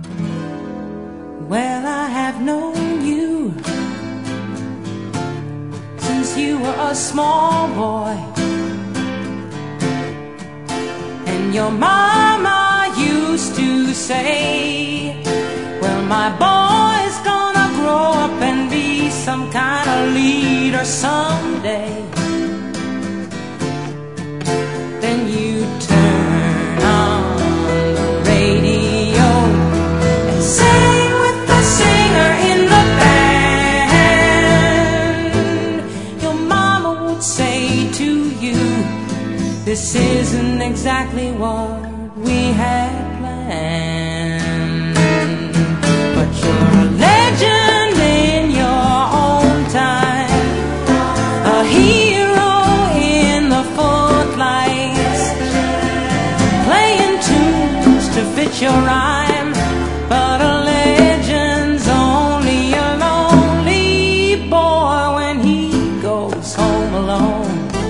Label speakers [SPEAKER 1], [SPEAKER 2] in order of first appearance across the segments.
[SPEAKER 1] Well, I have known you since you were a small boy, and your mama used to say, well, my boy's gonna grow up and be some kind of leader someday. Then you turn on the radio and sing with the singer in the band. Your mama would say to you, this isn't exactly what we had planned, but you're a legend in your own time, a hero in the footlights, playing tunes to fit your rhyme, but a legend's only a lonely boy when he goes home alone.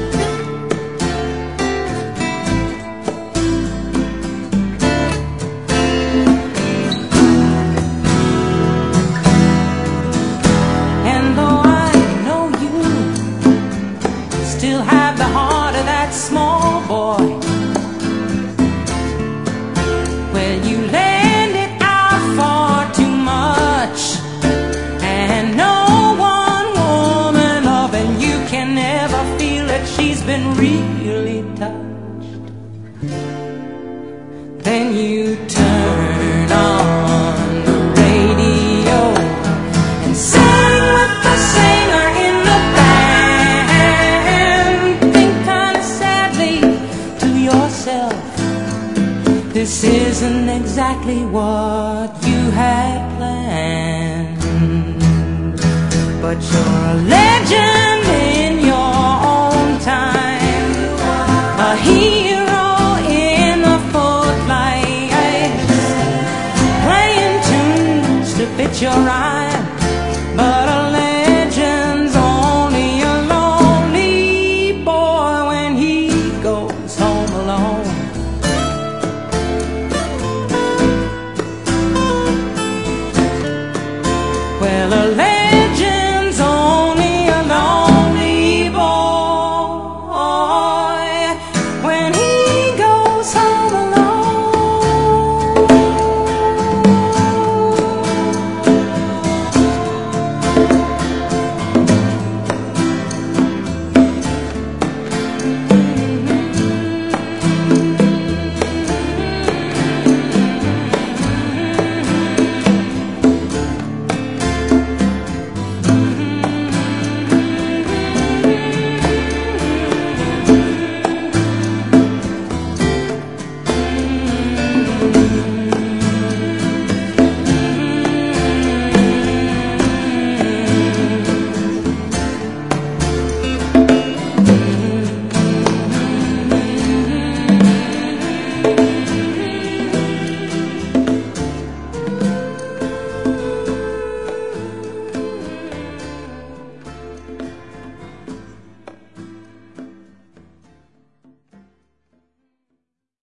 [SPEAKER 1] Still have the heart of that small boy. Well, you landed out far too much, and no one woman loving you can ever feel that she's been really touched. Then you turn on the radio and sing with the singer in the this isn't exactly what you had planned, but you're a legend in your own time, a hero in the footlights, playing tunes to fit your eyes.